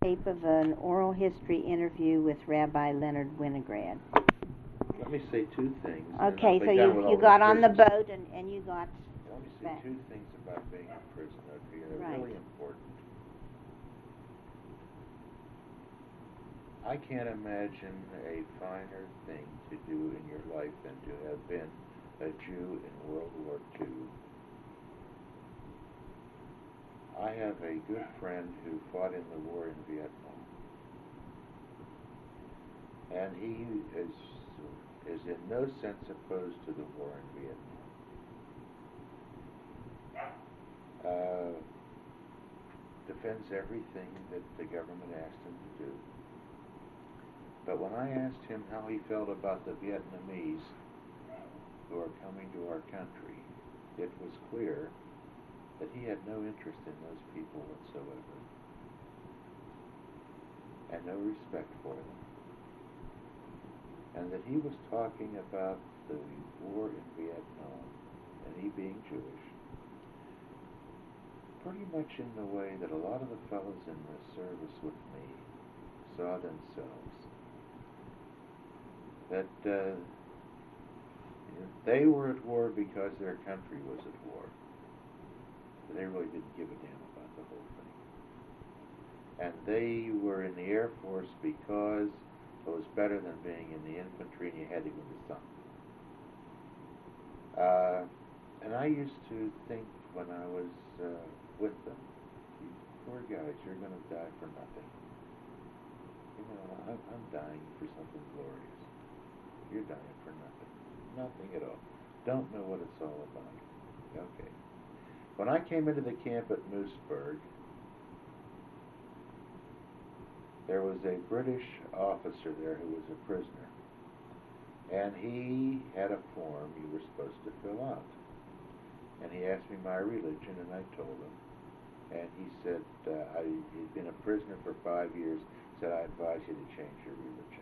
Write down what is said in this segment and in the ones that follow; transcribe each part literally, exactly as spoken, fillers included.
tape of an oral history interview with Rabbi Leonard Winograd. Let me say two things. Okay, so you you got on the boat and, and you got Let me say back. two things about being in prison up here. They're Right. really important. I can't imagine a finer thing to do in your life than to have been a Jew in World War Two. I have a good friend who fought in the war in Vietnam, and he is is in no sense opposed to the war in Vietnam. Uh, defends everything that the government asked him to do. But when I asked him how he felt about the Vietnamese who are coming to our country, it was clear that he had no interest in those people whatsoever, and no respect for them, and that he was talking about the war in Vietnam, and he being Jewish, pretty much in the way that a lot of the fellows in the service with me saw themselves. That uh, they were at war because their country was at war. They really didn't give a damn about the whole thing. And they were in the Air Force because it was better than being in the infantry and you had to go to something. Uh, and I used to think when I was uh, with them, you poor guys, you're going to die for nothing. You know, I'm, I'm dying for something glorious. You're dying for nothing. Nothing at all. Don't know what it's all about. Okay. When I came into the camp at Moosburg, there was a British officer there who was a prisoner. And he had a form you were supposed to fill out. And he asked me my religion, and I told him. And he said, uh, I, he'd been a prisoner for five years, said, I advise you to change your religion.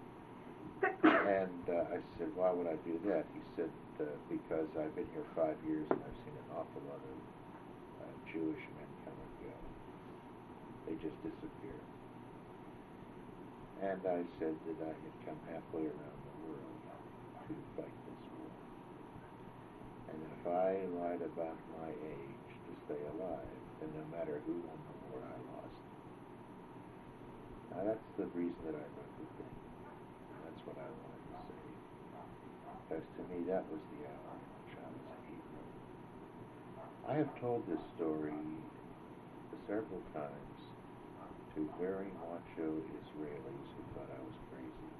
And uh, I said, why would I do that? He said, uh, because I've been here five years and I've seen an awful lot of uh, Jewish men come and go. They just disappear. And I said that I had come halfway around the world to fight this war. And that if I lied about my age to stay alive, then no matter who won the war, I lost. Now that's the reason that I wrote the thing. That's what I wanted to say. Because to me, that was the hour in which I was a hero. I have told this story several times to very macho Israelis who thought I was crazy.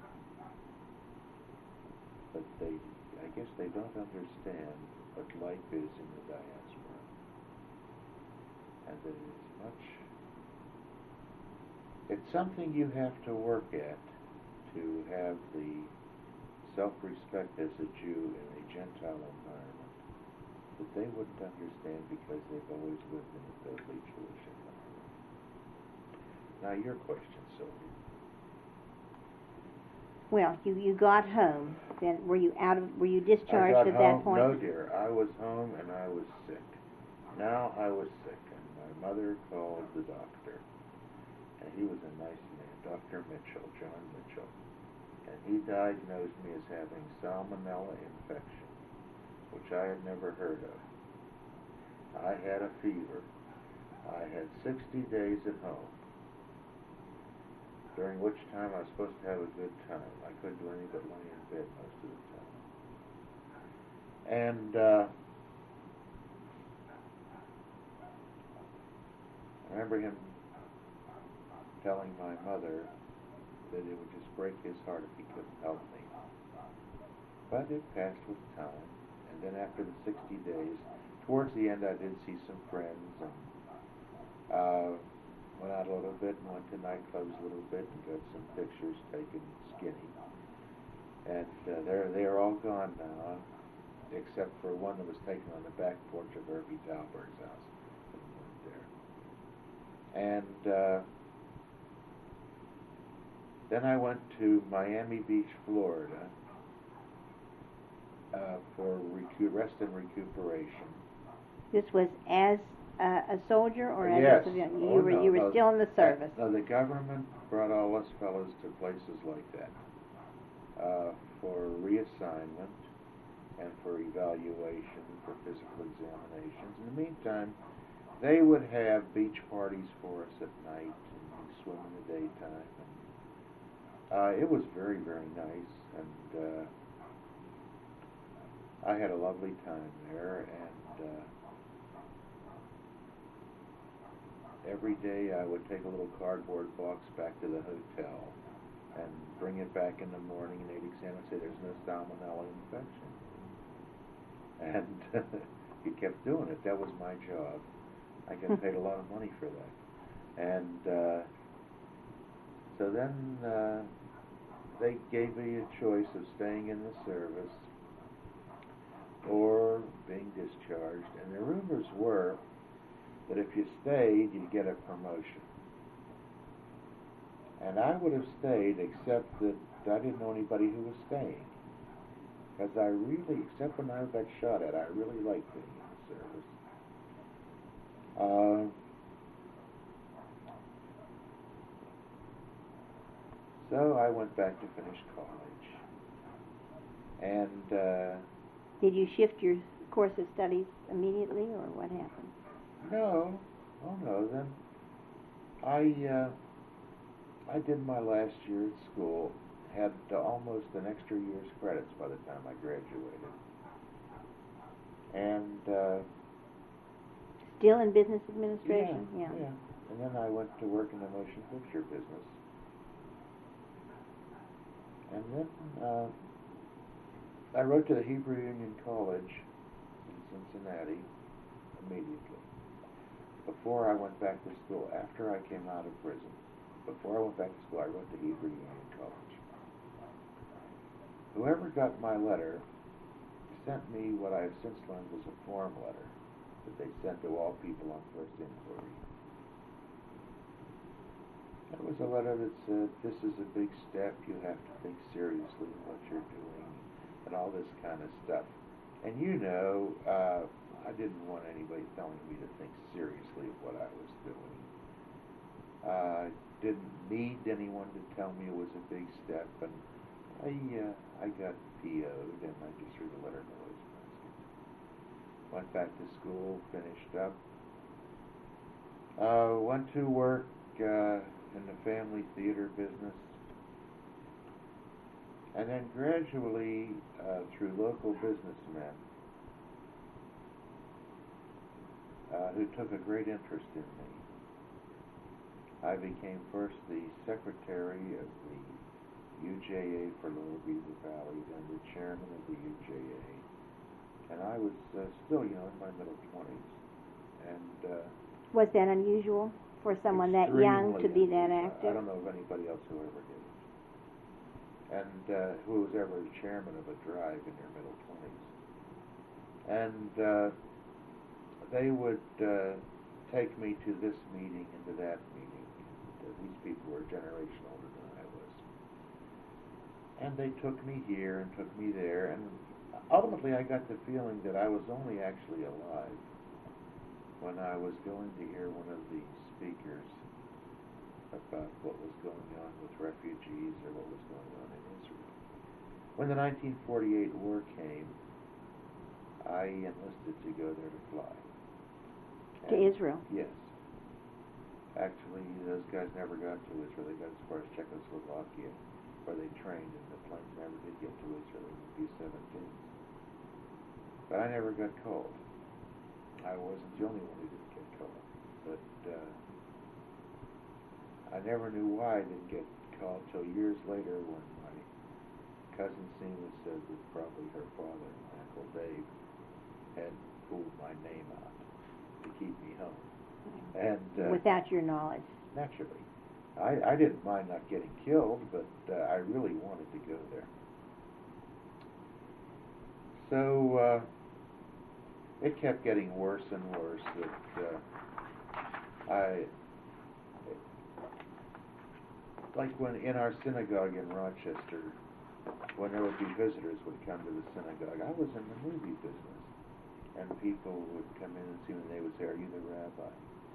But they, I guess they don't understand what life is in the diaspora. And that it is much, it's something you have to work at to have the self-respect as a Jew in a Gentile environment that they wouldn't understand because they've always lived in a totally Jewish environment. Now your question, Sylvia. Well, you, you got home. Then were you out of were you discharged I got at home, that point? No, dear. I was home and I was sick. Now I was sick, and my mother called the doctor, and he was a nice man, Doctor Mitchell, John Mitchell, and he diagnosed me as having salmonella infection, which I had never heard of. I had a fever. I had sixty days at home, during which time I was supposed to have a good time. I couldn't do anything but lay in bed most of the time. And uh, I remember him telling my mother that it would just break his heart if he couldn't help me. But it passed with time, and then after the sixty days, towards the end I did see some friends, and uh, went out a little bit and went to nightclubs a little bit and got some pictures taken skinny. And uh, they're, they're all gone now, except for one that was taken on the back porch of Irving Dalberg's house. There. And uh, then I went to Miami Beach, Florida, uh, for recu- rest and recuperation. This was as uh, a soldier or as yes. a civilian? You Oh, were no, you were no, still in the service. No, the government brought all us fellows to places like that uh, for reassignment and for evaluation, for physical examinations. In the meantime, they would have beach parties for us at night and we'd swim in the daytime. And, uh, it was very, very nice, and uh, I had a lovely time there. And uh, every day I would take a little cardboard box back to the hotel and bring it back in the morning, and they'd examine and say there's no salmonella infection. And he kept doing it. That was my job. I got paid a lot of money for that. And uh, so then uh, they gave me a choice of staying in the service or being discharged. And the rumors were that if you stayed, you'd get a promotion. And I would have stayed, except that I didn't know anybody who was staying. Because I really, except when I got shot at, I really liked being in the service. Uh, so I went back to finish college. And uh, did you shift your course of studies immediately, or what happened? No, oh no. Then I uh, I did my last year at school. Had uh, almost an extra year's credits by the time I graduated. And uh, still in business administration? Yeah, yeah, yeah. And then I went to work in the motion picture business. And then uh, I wrote to the Hebrew Union College in Cincinnati immediately. Before I went back to school, after I came out of prison, before I went back to school, I wrote to Hebrew Union College. Whoever got my letter sent me what I have since learned was a form letter that they sent to all people on first inquiry. It was a letter that said, this is a big step, you have to think seriously of what you're doing, and all this kind of stuff. And you know, uh, I didn't want anybody telling me to think seriously of what I was doing. I uh, didn't need anyone to tell me it was a big step, and I uh, I got P O'd, and I just threw the letter in the wastebasket. Went back to school, finished up. Uh, went to work uh, in the family theater business. And then gradually, uh, through local businessmen uh, who took a great interest in me, I became first the secretary of the U J A for Lower Beaver Valley, then the chairman of the U J A. And I was uh, still, you know, in my middle twenties. And uh, was that unusual for someone that young to be that active? I don't know of anybody else who ever did it. And uh, who was ever the chairman of a drive in their middle twenties. And uh, they would uh, take me to this meeting and to that meeting. And, uh, these people were a generation older than I was. And they took me here and took me there. And ultimately I got the feeling that I was only actually alive when I was going to hear one of the speakers about what was going on with refugees or what was going on in Israel. When the nineteen forty-eight war came, I enlisted to go there to fly. To and Israel? Yes. Actually, those guys never got to Israel. They got as far as Czechoslovakia, where they trained, and the planes never did get to Israel in the B seventeen. But I never got called. I wasn't the only one who didn't get called. But uh, I never knew why I didn't get called till years later when my cousin Seema said that probably her father, my Uncle Dave, had pulled my name out to keep me home. And uh, without your knowledge? Naturally. I, I didn't mind not getting killed, but uh, I really wanted to go there. So uh, it kept getting worse and worse. That uh, I, like when in our synagogue in Rochester, when there would be visitors would come to the synagogue, I was in the movie business, and people would come in and see me, and they would say, "Are you the rabbi?"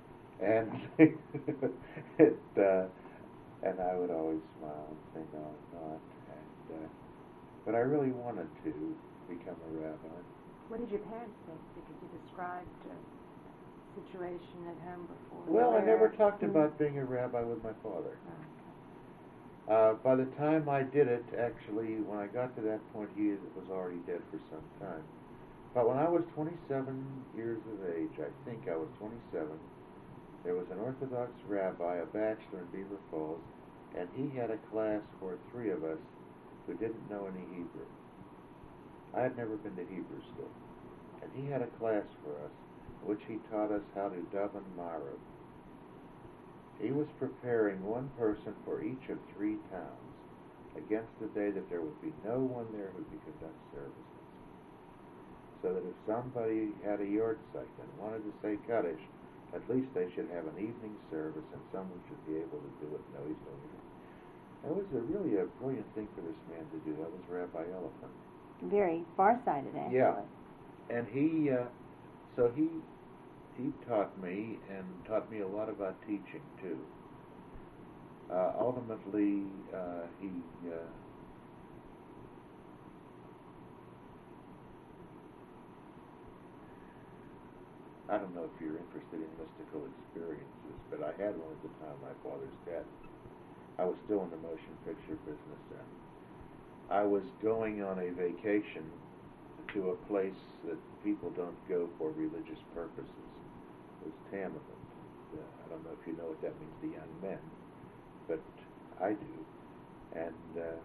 And it, uh, and I would always smile and say, "No, I'm not." And uh, but I really wanted to become a rabbi. What did your parents think? Because you described a situation at home before. Well, I never where- talked Mm. about being a rabbi with my father. Oh, okay. Uh, by the time I did it, actually, when I got to that point, he was already dead for some time. But when I was twenty-seven years of age, I think I was twenty-seven, there was an Orthodox rabbi, a bachelor in Beaver Falls, and he had a class for three of us who didn't know any Hebrew. I had never been to Hebrew school. And he had a class for us, in which he taught us how to daven Maariv. He was preparing one person for each of three towns against the day that there would be no one there who could conduct services. So that if somebody had a yard site and wanted to say Kaddish, at least they should have an evening service and someone should be able to do it. No, he's doing it. That was a really a brilliant thing for this man to do. That was Rabbi Elephant. Very far-sighted, actually. Yeah. And he, uh, so he, he taught me and taught me a lot about teaching too. Uh, ultimately, uh, he, uh, I don't know if you're interested in mystical experiences, but I had one at the time of my father's death. I was still in the motion picture business then. I was going on a vacation to a place that people don't go for religious purposes. It was Tamiment. Uh, I don't know if you know what that means to young men, but I do. And uh,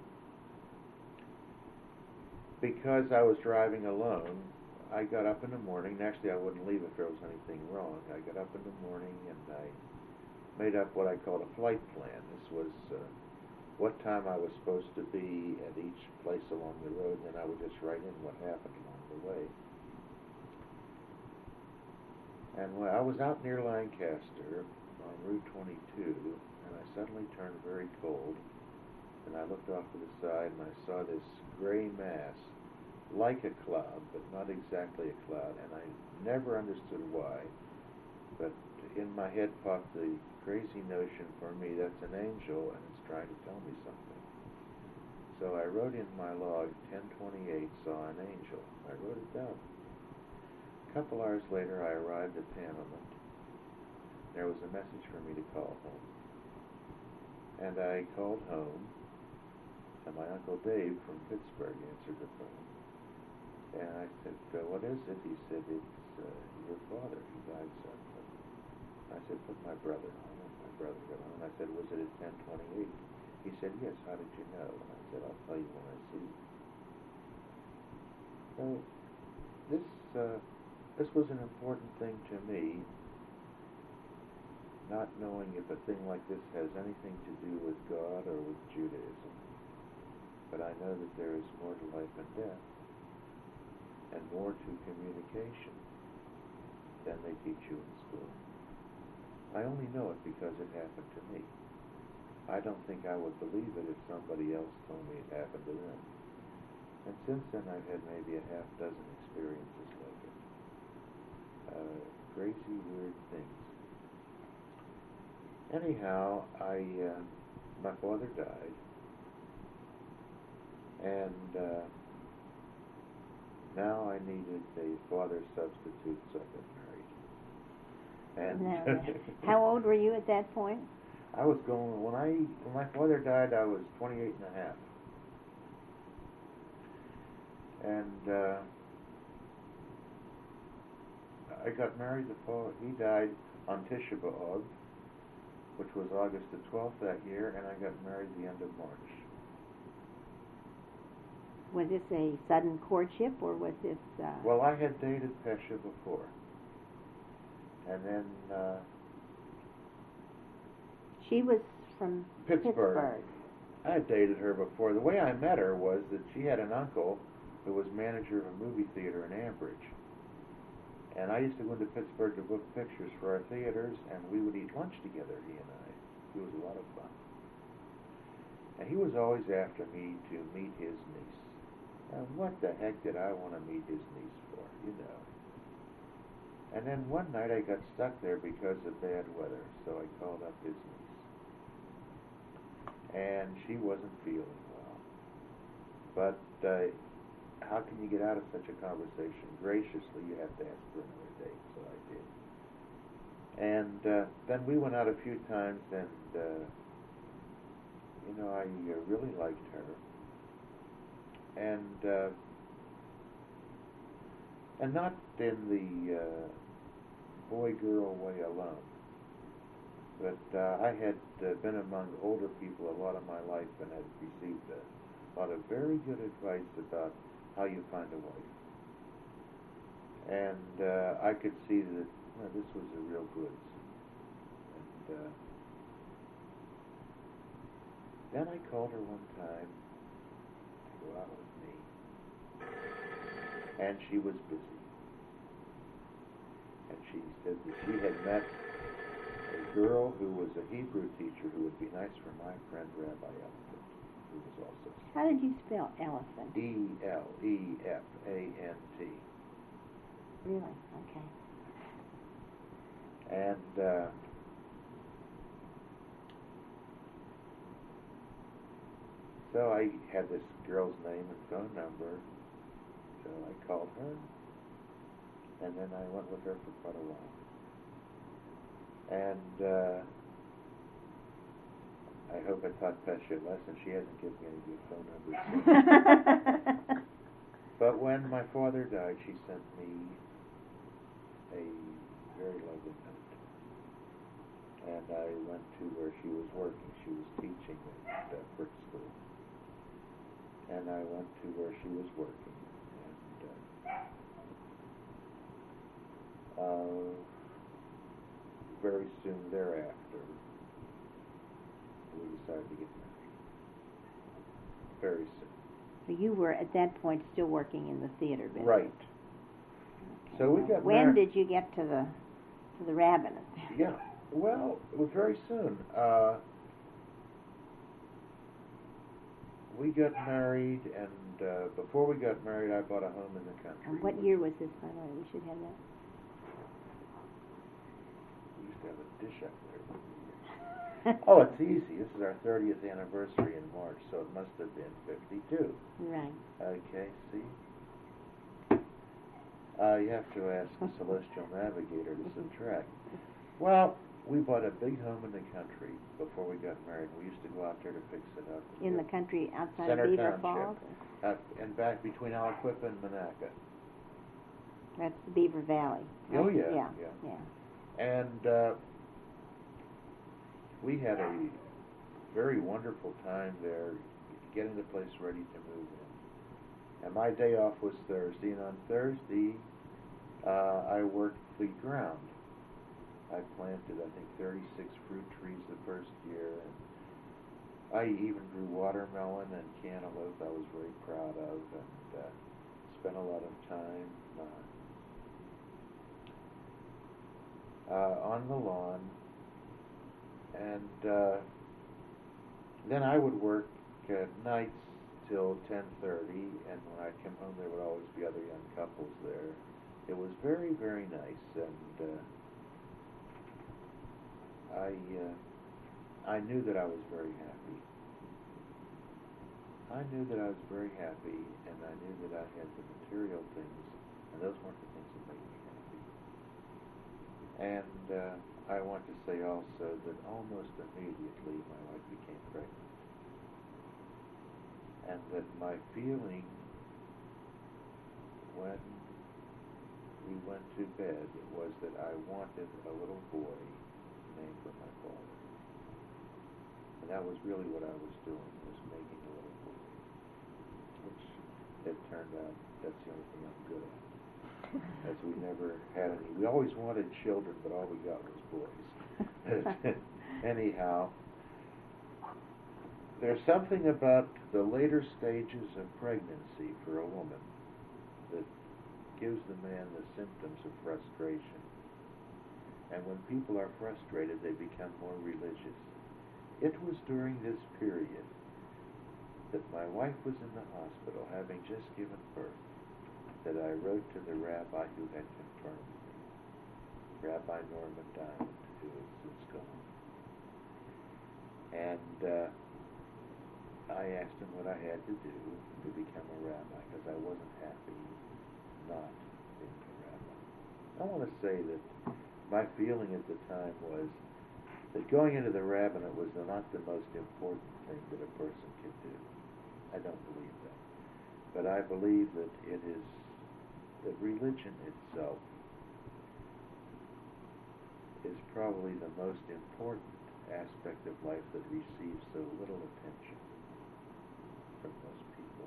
because I was driving alone, I got up in the morning, and actually I wouldn't leave if there was anything wrong. I got up in the morning and I made up what I called a flight plan. This was uh, what time I was supposed to be at each place along the road, and then I would just write in what happened along the way. And when I was out near Lancaster on Route twenty-two, and I suddenly turned very cold, and I looked off to the side, and I saw this gray mass, like a cloud, but not exactly a cloud, and I never understood why, but in my head popped the crazy notion for me, that's an angel, and it's trying to tell me something. So I wrote in my log, ten twenty-eight, saw an angel. I wrote it down. A couple hours later, I arrived at Panamint. There was a message for me to call home. And I called home, and my Uncle Dave from Pittsburgh answered the phone. And I said, uh, what is it? He said, it's uh, your father. He died suddenly. I said, put my brother on. And my brother got on. I said, was it at ten twenty-eight? He said, yes. How did you know? And I said, I'll tell you when I see you. So this, uh, this was an important thing to me, not knowing if a thing like this has anything to do with God or with Judaism. But I know that there is more to life and death, and more to communication than they teach you in school. I only know it because it happened to me. I don't think I would believe it if somebody else told me it happened to them. And since then I've had maybe a half dozen experiences like it. Uh, crazy, weird things. Anyhow, I, uh, my father died, and uh, now I needed a father substitute, so I got married. And No. How old were you at that point? I was going, when I, when my father died, I was twenty-eight and a half. And uh, I got married the fall, he died on Tisha B'Av, which was August the twelfth that year, and I got married the end of March. Was this a sudden courtship, or was this... Uh... Well, I had dated Pesha before. And then... Uh, she was from Pittsburgh. Pittsburgh. I had dated her before. The way I met her was that she had an uncle who was manager of a movie theater in Ambridge. And I used to go into Pittsburgh to book pictures for our theaters, and we would eat lunch together, he and I. It was a lot of fun. And he was always after me to meet his niece. And what the heck did I want to meet his niece for, you know? And then one night I got stuck there because of bad weather, so I called up his niece. And she wasn't feeling well. But uh, how can you get out of such a conversation? Graciously, you have to ask for another date, so I did. And uh, then we went out a few times, and, uh, you know, I uh, really liked her. And, uh, and not in the uh, boy-girl way alone. But uh, I had uh, been among older people a lot of my life and had received a lot of very good advice about how you find a wife. And uh, I could see that well, this was a real goods. And uh, then I called her one time to go out with me. And she was busy. And she said that she had met a girl who was a Hebrew teacher who would be nice for my friend Rabbi Elephant, who was also... How did you spell elephant? E L E F A N T. Really? Okay. And uh, so I had this girl's name and phone number, so I called her, and then I went with her for quite a while. And uh, I hope I taught Pesha a lesson. She hasn't given me any good phone numbers since. But when my father died, she sent me a very lovely note. And I went to where she was working. She was teaching at uh, Brick School. And I went to where she was working. And uh, uh, very soon thereafter, we decided to get married. Very soon. So you were, at that point, still working in the theater business. Right. Okay. So we Now, got when married. did you get to the to the rabbinate? Yeah. Well, it was very soon. Uh, we got married, and uh, before we got married, I bought a home in the country. And what year was this, by the way? We should have that. We used to have a dish up there. Oh, it's easy. This is our thirtieth anniversary in March, so it must have been fifty-two. Right. Okay, see? Uh, you have to ask the Celestial Navigator to subtract. Well, we bought a big home in the country before we got married. We used to go out there to fix it up. In the country outside Center of Beaver Township. Falls? Uh, and back between Aliquippa and Monaca. That's the Beaver Valley. Oh, right? yeah, Yeah. yeah. yeah. And uh, we had a very wonderful time there, getting the place ready to move in. And my day off was Thursday, and on Thursday, uh, I worked the ground. I planted, I think, thirty-six fruit trees the first year, and I even grew watermelon and cantaloupe I was very proud of, and uh, spent a lot of time uh, uh, on the lawn. And uh, then I would work uh, nights till ten thirty, and when I'd come home there would always be other young couples there. It was very, very nice, and uh, I uh, I knew that I was very happy. I knew that I was very happy, and I knew that I had the material things, and those weren't the things that made me happy. And uh, I want to say also that almost immediately my wife became pregnant, and that my feeling when we went to bed was that I wanted a little boy named for my father. And that was really what I was doing, was making a little boy. Which it turned out that's the only thing I'm good at. As we never had any. We always wanted children, but all we got was boys. Anyhow, there's something about the later stages of pregnancy for a woman that gives the man the symptoms of frustration. And when people are frustrated, they become more religious. It was during this period that my wife was in the hospital, having just given birth, that I wrote to the rabbi who had confirmed me. Rabbi Norman Diamond, who is since gone. And uh, I asked him what I had to do to become a rabbi, because I wasn't happy not being a rabbi. I want to say that my feeling at the time was that going into the rabbinate was not the most important thing that a person could do. I don't believe that. But I believe that it is, that religion itself is probably the most important aspect of life that receives so little attention from most people.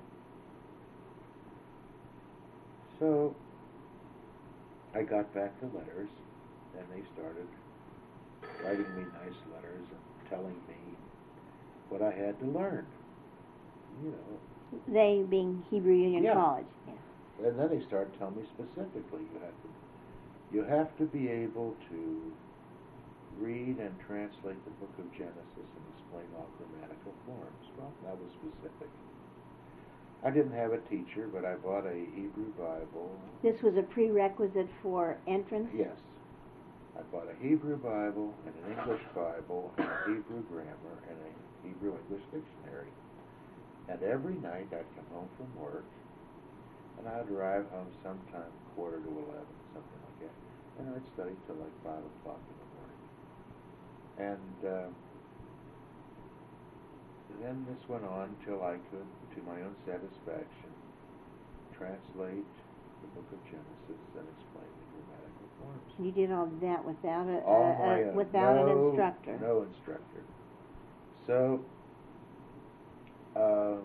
So I got back the letters, and they started writing me nice letters and telling me what I had to learn. You know. They being Hebrew Union Yeah. College. Yeah. And then they started telling me specifically, you have to, you have to be able to read and translate the book of Genesis and explain all grammatical forms. Well, that was specific. I didn't have a teacher, but I bought a Hebrew Bible. This was a prerequisite for entrance? Yes. I bought a Hebrew Bible and an English Bible and a Hebrew grammar and a Hebrew English dictionary. And every night I'd come home from work, and I'd arrive home sometime quarter to eleven, something like that, and I'd study till like five o'clock in the morning. And uh, then this went on till I could, to my own satisfaction, translate the book of Genesis and explain the grammatical forms. You did all that without a, All a, my a own. without no, an instructor. No instructor. So, uh,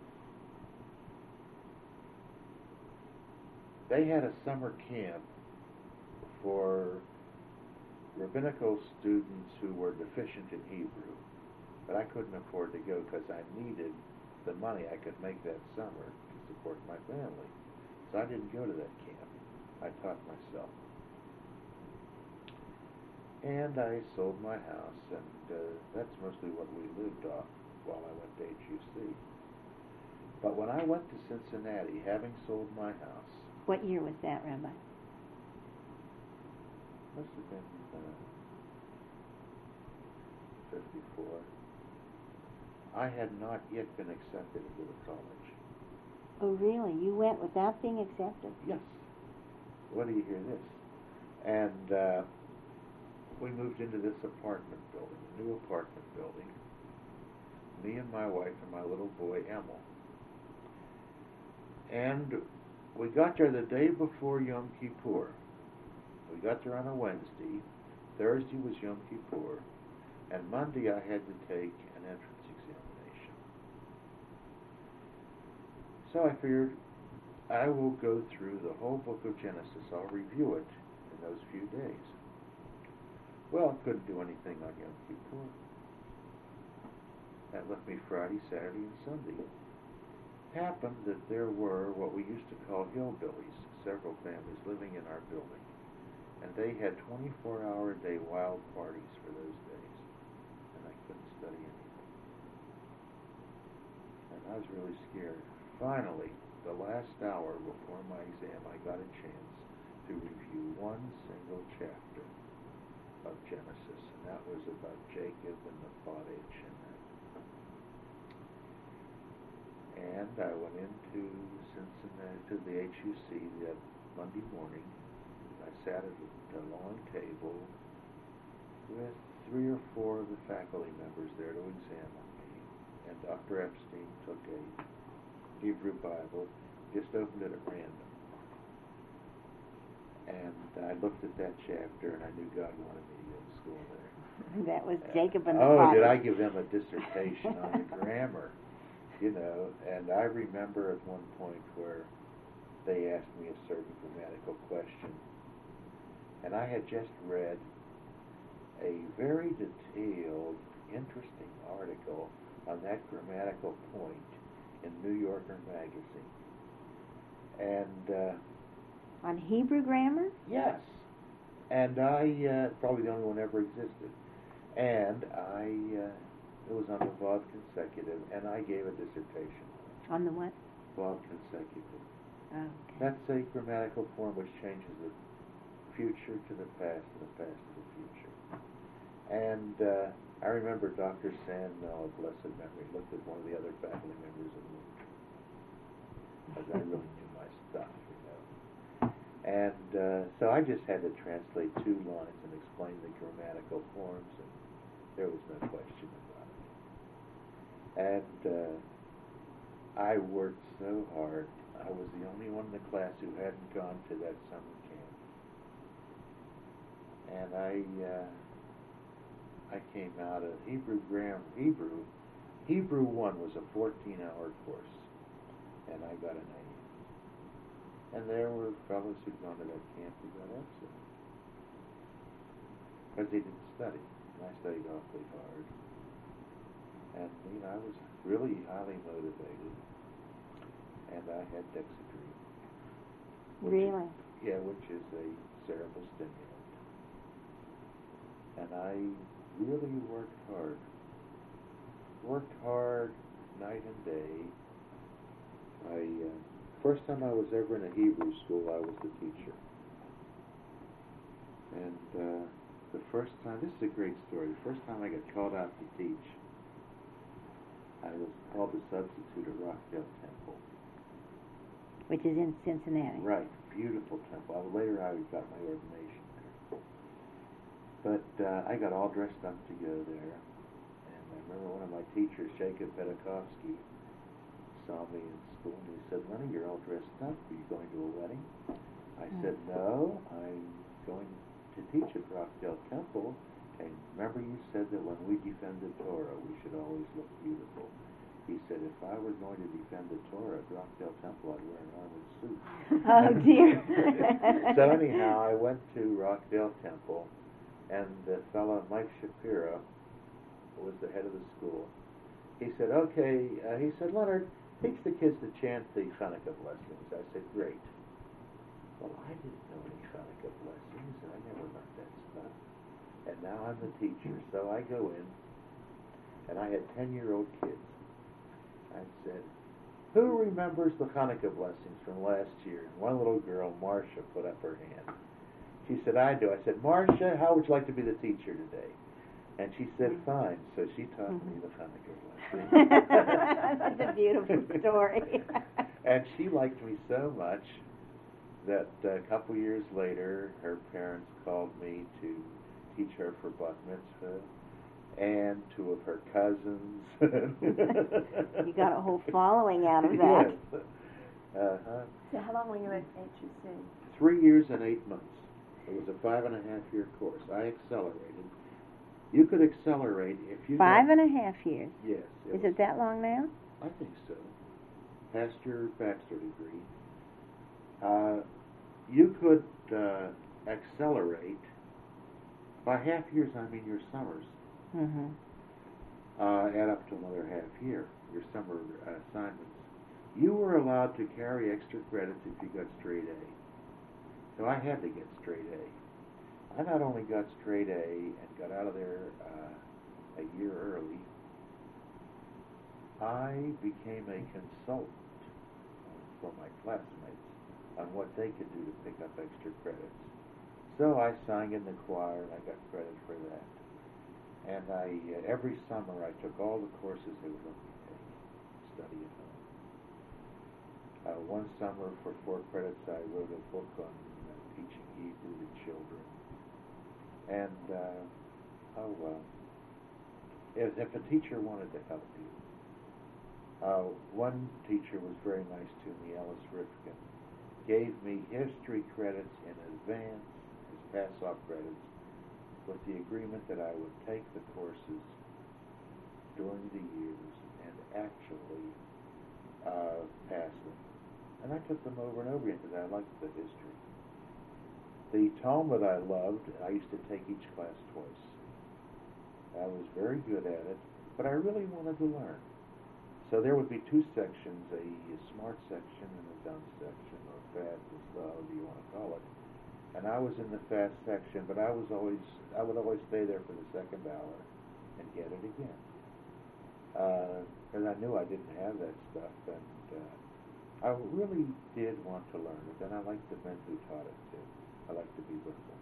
they had a summer camp for rabbinical students who were deficient in Hebrew, but I couldn't afford to go because I needed the money I could make that summer to support my family. So I didn't go to that camp. I taught myself. And I sold my house, and uh, that's mostly what we lived off while I went to H U C. But when I went to Cincinnati, having sold my house, What year was that, Rabbi? must have been uh, fifty-four, I had not yet been accepted into the college. Oh, really? You went without being accepted? Yes. What do you hear this? And uh, we moved into this apartment building, a new apartment building. Me and my wife and my little boy, Emil. And we got there the day before Yom Kippur. We got there on a Wednesday. Thursday was Yom Kippur. And Monday I had to take an entrance examination. So I figured I will go through the whole book of Genesis. I'll review it in those few days. Well, I couldn't do anything on Yom Kippur. That left me Friday, Saturday, and Sunday. It happened that there were what we used to call hillbillies, several families living in our building. And they had twenty-four hour a day wild parties for those days. And I couldn't study anything. And I was really scared. Finally, the last hour before my exam, I got a chance to review one single chapter of Genesis, and that was about Jacob and the pottage and that. And I went into Cincinnati, to the H U C that Monday morning. I sat at a long table with three or four of the faculty members there to examine me, and Doctor Epstein took a Hebrew Bible, just opened it at random. And I looked at that chapter, and I knew God wanted me to go to school there. That was Uh, Jacob and the Oh, pottage. did I give them a dissertation on the grammar, you know, and I remember at one point where they asked me a certain grammatical question, and I had just read a very detailed, interesting article on that grammatical point in New Yorker magazine. And, uh, On Hebrew grammar? yes. And I, uh, probably the only one ever existed. And I, uh, it was on the Vav consecutive, and I gave a dissertation On the what? Vav consecutive. Oh, okay. That's a grammatical form which changes the future to the past and the past to the future. And uh, I remember Doctor Sandmel, of blessed memory, looked at one of the other faculty members and looked, because I really knew my stuff, you know. And uh, so I just had to translate two lines and explain the grammatical forms, and there was no question about it. And uh, I worked so hard. I was the only one in the class who hadn't gone to that summer camp. And I uh, I came out of Hebrew grammar. Hebrew, Hebrew one was a fourteen-hour course, and I got an A. And there were fellows who'd gone to that camp who got F's, because they didn't study. And I studied awfully hard. And, you know, I was really highly motivated. And I had Dexedrine. Really? Is, yeah, which is a cerebral stimulant. And I really worked hard. Worked hard night and day. I, uh, first time I was ever in a Hebrew school, I was the teacher. And uh, the first time, this is a great story, the first time I got called out to teach, I was called to substitute at Rockdale Temple. Which is in Cincinnati. Right, beautiful temple. Later I got my ordination there. But uh, I got all dressed up to go there. And I remember one of my teachers, Jacob Petakovsky, saw me in school and he said, "Lenny, you're all dressed up. Are you going to a wedding?" I mm. said, "No, I'm going to teach at Rockdale Temple. And remember you said that when we defend the Torah, we should always look beautiful." He said, "If I were going to defend the Torah at Rockdale Temple, I'd wear an armored suit." Oh, dear. So anyhow, I went to Rockdale Temple, and the fellow, Mike Shapiro, who was the head of the school, he said, "Okay," uh, he said, "Leonard, teach the kids to chant the Hanukkah blessings." I said, "Great." Well, I didn't know any Hanukkah blessings, and I never learned that stuff. And now I'm the teacher, so I go in, and I had ten-year-old kids. I said, "Who remembers the Hanukkah blessings from last year?" And one little girl, Marcia, put up her hand. She said, "I do." I said, "Marcia, how would you like to be the teacher today?" And she said, "Fine." So she taught me the Hanukkah blessings. That's a beautiful story. And she liked me so much that a couple years later, her parents called me to teach her for bat mitzvah, and two of her cousins. You got a whole following out of that. Yes. Uh-huh. So how long were you at H U C? Three years and eight months. It was a five and a half year course. I accelerated. You could accelerate if you... Five got, and a half years? Yes. It Is was, it that long now? I think so. Past your bachelor degree. Uh, you could uh, accelerate. By half years, I mean your summers. Mm-hmm. Uh, add up to another half year, your summer uh, assignments. You were allowed to carry extra credits if you got straight A. So I had to get straight A. I not only got straight A and got out of there uh, a year early, I became a consultant for my classmates on what they could do to pick up extra credits. So I sang in the choir, and I got credit for that. And I, uh, every summer, I took all the courses they would let me take, study at home. Uh, one summer, for four credits, I wrote a book on uh, teaching Hebrew to children. And, uh, oh well, if, if a teacher wanted to help you, uh, one teacher was very nice to me, Ellis Rifkin, gave me history credits in advance, his pass-off credits, with the agreement that I would take the courses during the years and actually uh, pass them. And I took them over and over again because I liked the history. The Talmud I loved, I used to take each class twice. I was very good at it, but I really wanted to learn. So there would be two sections, a, a smart section and a dumb section, or fast, or however you want to call it. And I was in the fast section, but I was always, I would always stay there for the second hour and get it again. Because uh, I knew I didn't have that stuff, and uh, I really did want to learn it, and I liked the men who taught it too. I like to be with them.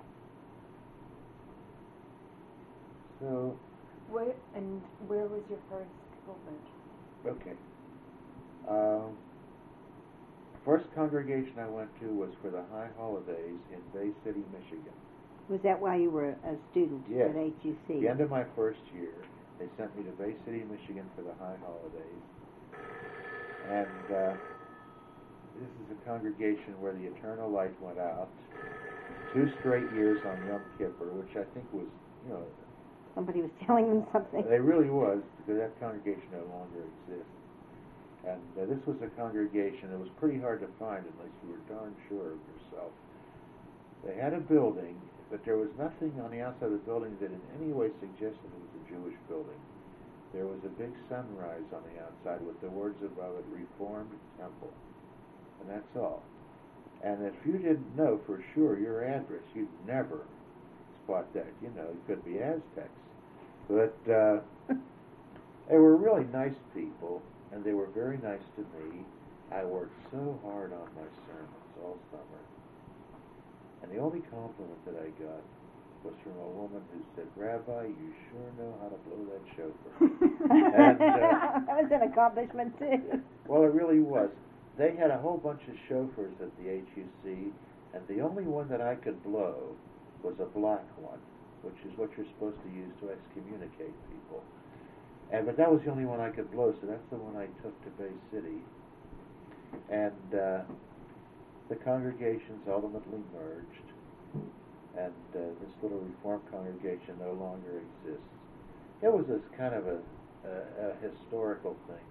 So, Where, and where was your first pulpit? okay. Um, first congregation I went to was for the High Holidays in Bay City, Michigan. Was that while you were a student Yes. at H U C? The end of my first year, they sent me to Bay City, Michigan for the High Holidays. And uh, this is a congregation where the eternal light went out. Two straight years on Yom Kippur, which I think was, you know, Somebody was telling them something. it really was, because that congregation no longer exists. And uh, this was a congregation that was pretty hard to find unless you were darn sure of yourself. They had a building, but there was nothing on the outside of the building that in any way suggested it was a Jewish building. There was a big sunrise on the outside with the words above it, Reformed Temple. And that's all. And if you didn't know for sure your address, you'd never spot that. You know, it could be Aztecs. But uh, they were really nice people, and they were very nice to me. I worked so hard on my sermons all summer. And the only compliment that I got was from a woman who said, "Rabbi, you sure know how to blow that shofar." and, uh, that was an accomplishment, too. Well, it really was. They had a whole bunch of chauffeurs at the H U C, and the only one that I could blow was a black one, which is what you're supposed to use to excommunicate people. And but that was the only one I could blow, so that's the one I took to Bay City. And uh, the congregations ultimately merged, and uh, this little Reformed congregation no longer exists. It was this kind of a, a, a historical thing.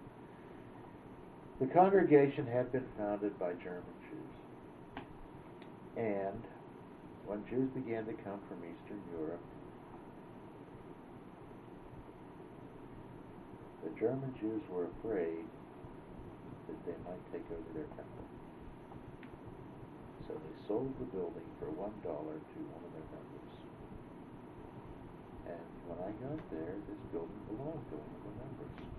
The congregation had been founded by German Jews, and when Jews began to come from Eastern Europe, the German Jews were afraid that they might take over their temple. So they sold the building for one dollar to one of their members. And when I got there, this building belonged to one of the members.